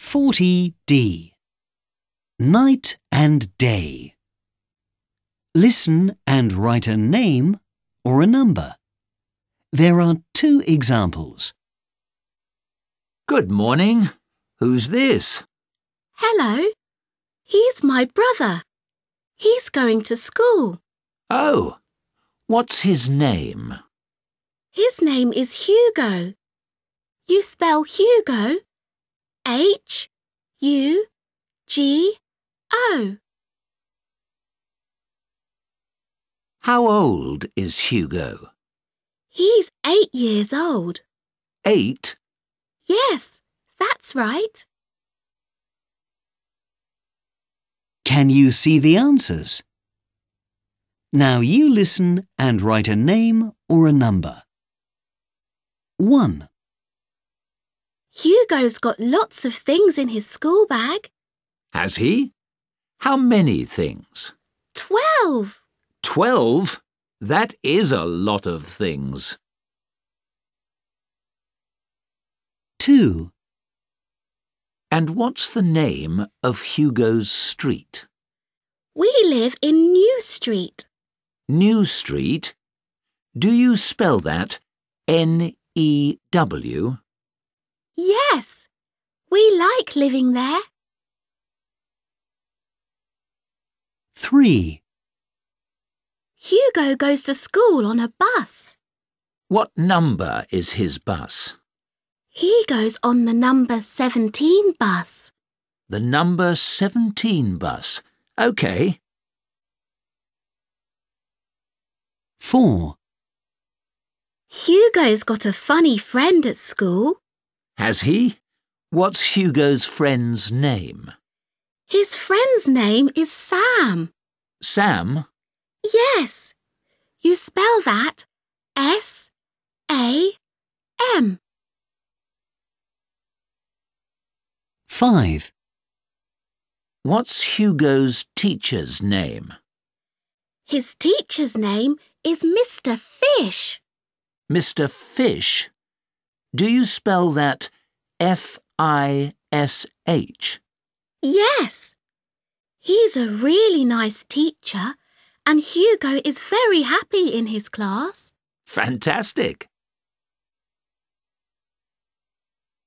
40D. Night and day. Listen and write a name or a number. There are 2 examples. Good morning. Who's this? Hello. He's my brother. He's going to school. Oh, what's his name? His name is Hugo. You spell Hugo H-U-G-O. How old is Hugo? He's 8 years old. 8? Yes, that's right. Can you see the answers? Now you listen and write a name or a number. 1. Hugo's got lots of things in his school bag. Has he? How many things? 12. 12? That is a lot of things. 2. And what's the name of Hugo's street? We live in New Street. New Street? Do you spell that N-E-W? Yes, we like living there. 3. Hugo goes to school on a bus. What number is his bus? He goes on the number 17 bus. The number 17 bus. OK. 4. Hugo's got a funny friend at school. Has he? What's Hugo's friend's name? His friend's name is Sam. Sam? Yes. You spell that S-A-M. 5. What's Hugo's teacher's name? His teacher's name is Mr. Fish. Mr. Fish? Do you spell that F-I-S-H? Yes. He's a really nice teacher, and Hugo is very happy in his class. Fantastic!